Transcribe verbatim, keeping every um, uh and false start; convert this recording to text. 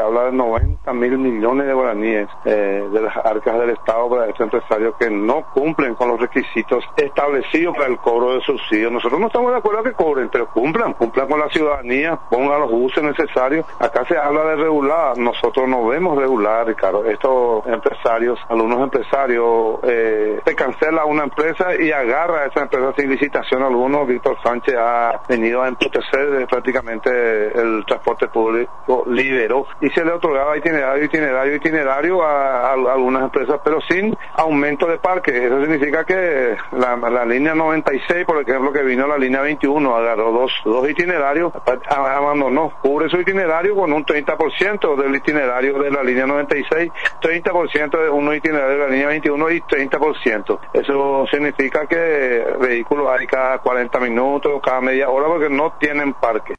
habla de noventa mil millones de guaraníes eh, de las arcas del Estado para estos empresarios que no cumplen con los requisitos establecidos para el cobro de subsidios. Nosotros no estamos de acuerdo que cobren, pero cumplan, cumplan con la ciudadanía, pongan los buses necesarios. Acá se habla de regular, nosotros no vemos regular, Ricardo. Estos empresarios, algunos empresarios, eh, se cancela una empresa y agarra a esa empresa sin licitación alguno. Víctor Sánchez ha venido a emputecer prácticamente el transporte público, liberó y se le otorgaba itinerario, itinerario, itinerario a, a, a algunas empresas, pero sin aumento de parque. Eso significa que la, la línea noventa y seis, por ejemplo, que vino la línea veintiuno, agarró dos, dos itinerarios, abandonó, cubre su itinerario con un treinta por ciento del itinerario de la línea noventa y seis, treinta por ciento de un itinerario de la línea veintiuno y treinta por ciento. Eso significa que vehículos hay cada cuarenta minutos, cada media hora, porque no tienen parque.